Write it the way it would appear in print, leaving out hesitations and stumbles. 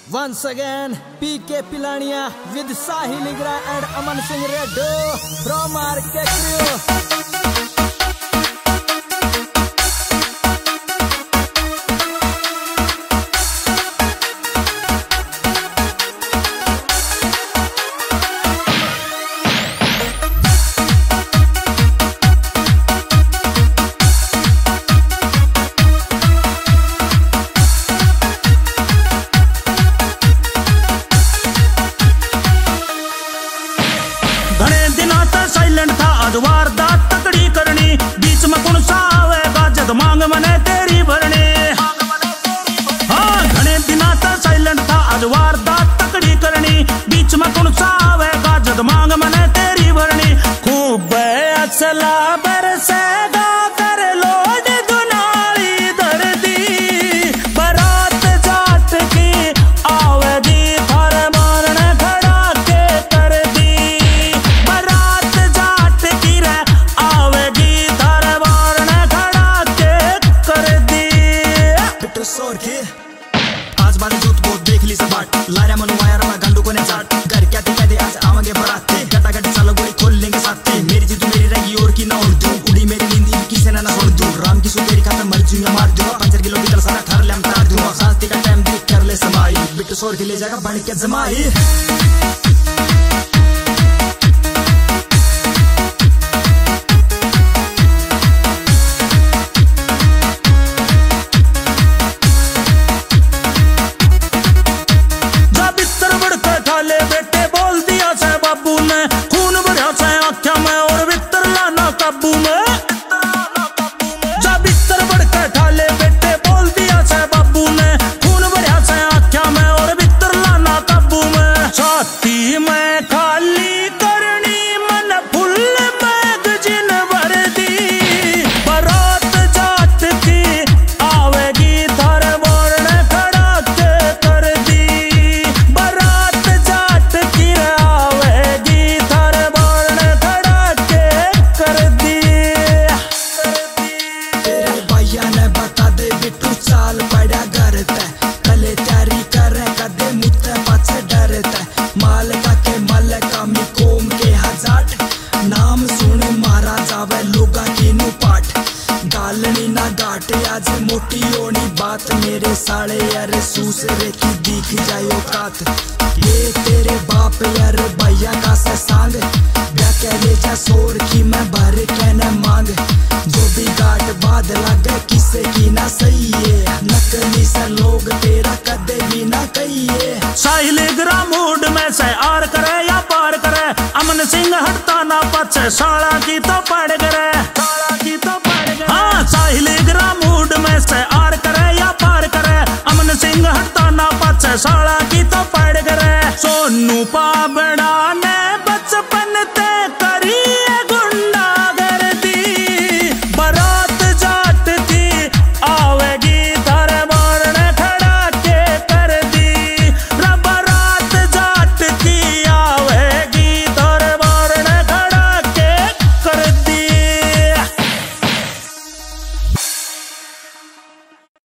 Once again, PK Pilania with Sahil Nigra and Aman Singh Reddo from RK Crew. Silent था आज वारदात तकड़ी करनी, बीच में कौन सा आवेगा जद मांग मने तेरी भरनी। हाँ घने दिना था साइलेंट था आज वारदात तकड़ी करनी, बीच में कौन सा आवेगा जद मांग मने तेरी भरनी। खूब असला बरसेगा कर लोड दुनाली दर्दी, बारात जाट की आवेगी थार मारने खड़ा के कर दी। आज बारी जोत को देख ली सबाट, लारा मनवाया रमा गंडू को ने चाट। घर क्या कहते दे आज आवांगे बराते, गटा गटी सालों गोली खोल लेंगे साथे। मेरी जी तू मेरी रहेगी और की ना उड़ दूं, उड़ी मेरी नींद किसे ना छोड़ दूं। राम की सुतेरी खाता मर जूंगा मार दूंगा, 5 किलोमीटर सारा ठार ले हम तार दूंगा। शांति का टाइम देख कर ले समाई, बिट्टू सोर के ले जाएगा बन के जमाई। चाल पड़ा घर ते कले तैयारी करे कदे मुत्ते पाछे डरते। माल का के मल का मी कोम के हजाट, नाम सुन मारा जावे लोगा की नु पाठ। गालनी ना गाटे आज मोटी होनी बात, मेरे साले यार सूसरे की दिख जायो कात। ये तेरे बाप यार भैया का से सांग, ब्या कह ले जा सोर की मैं भर के न मांग। जो भी गाट बाद लगे किसे की ना सही है, नकली से लोग तेरा कदे भी ना कहिए। साहिल निगरा मूड में से आर करे या पार करे, अमन सिंह हटता ना पछे साला की तो पड़ करे। हाँ साहिल निगरा मूड में से आर करे या पार करे, अमन सिंह हटता ना पछे साला की तो पड़ करे। सोनू पाबड़ा ने